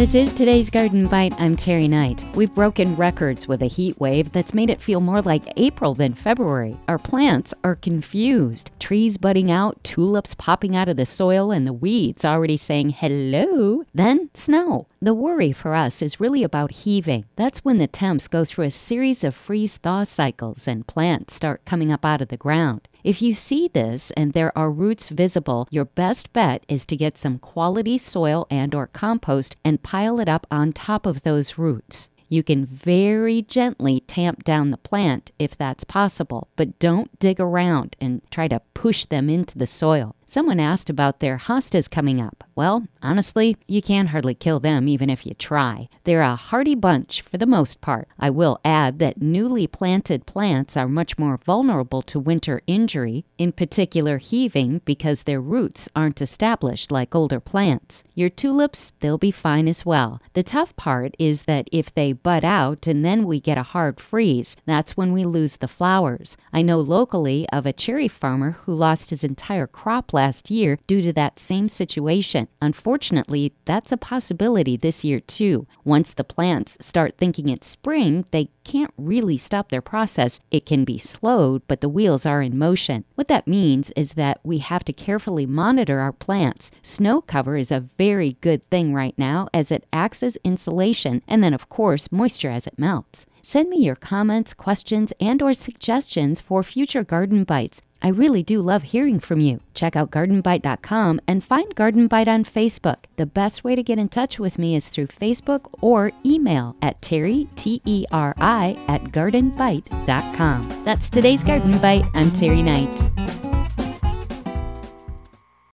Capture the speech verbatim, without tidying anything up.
This is today's Garden Bite. I'm Terry Knight. We've broken records with a heat wave that's made it feel more like April than February. Our plants are confused. Trees budding out, tulips popping out of the soil, and the weeds already saying hello. Then snow. The worry for us is really about heaving. That's when the temps go through a series of freeze-thaw cycles and plants start coming up out of the ground. If you see this and there are roots visible, your best bet is to get some quality soil and or compost and pile it up on top of those roots. You can very gently tamp down the plant if that's possible, but don't dig around and try to push them into the soil. Someone asked about their hostas coming up. Well, honestly, you can't hardly kill them even if you try. They're a hardy bunch for the most part. I will add that newly planted plants are much more vulnerable to winter injury, in particular heaving, because their roots aren't established like older plants. Your tulips, they'll be fine as well. The tough part is that if they bud out and then we get a hard freeze, that's when we lose the flowers. I know locally of a cherry farmer who lost his entire crop last year due to that same situation. Unfortunately, that's a possibility this year too. Once the plants start thinking it's spring, they can't really stop their process. It can be slowed, but the wheels are in motion. What that means is that we have to carefully monitor our plants. Snow cover is a very good thing right now as it acts as insulation, and then of course moisture as it melts. Send me your comments, questions, and or suggestions for future Garden Bites. I really do love hearing from you. Check out garden bite dot com and find Garden Bite on Facebook. The best way to get in touch with me is through Facebook or email at Terry, T E R I, at garden bite dot com. That's today's Garden Bite. I'm Terry Knight.